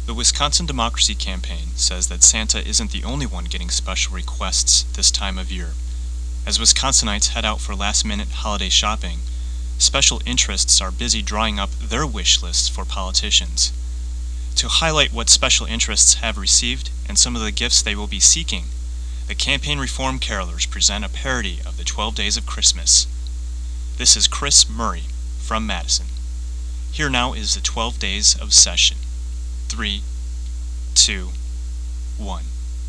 The Wisconsin Democracy Campaign says that Santa isn't the only one getting special requests this time of year. As Wisconsinites head out for last-minute holiday shopping, special interests are busy drawing up their wish lists for politicians. To highlight what special interests have received and some of the gifts they will be seeking, the Campaign Reform Carolers present a parody of the 12 Days of Christmas. This is Chris Murray from Madison. Here now is the 12 Days of Session. 3, 2, 1.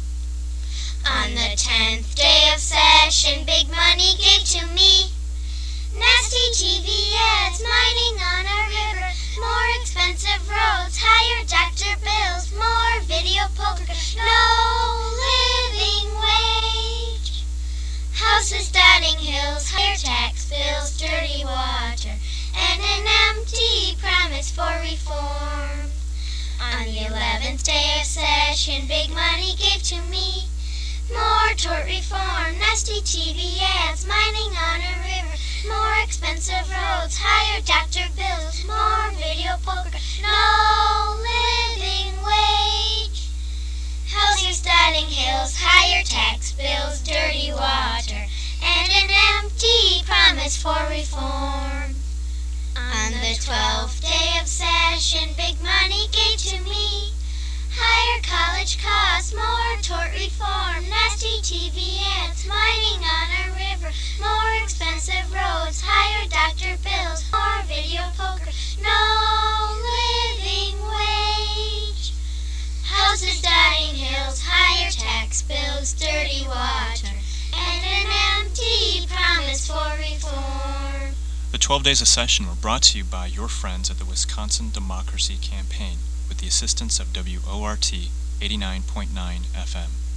On the 10th day of session, big money gave to me. Nasty TV ads, mining on a river, more expensive roads, higher doctor bills, more video poker, no living wage. Houses dotting hills, higher tax bills, dirty water, and an empty promise for reform. On the 11th day of session, big money gave to me. More tort reform, nasty TV ads, mining on a river, more expensive roads, higher doctor bills, more video poker, no living wage. Houses dotting hills, higher tax bills, dirty water, and an empty promise for reform. On the 12th day of session, big money gave to me. Higher college costs, more tort reform, nasty TV ads, mining on a river, more expensive roads, higher doctor bills, more video poker, no living wage. Houses dotting hills, higher tax bills, dirty water, and an empty promise for reform. The 12 Days of Session were brought to you by your friends at the Wisconsin Democracy Campaign with the assistance of WORT 89.9 FM.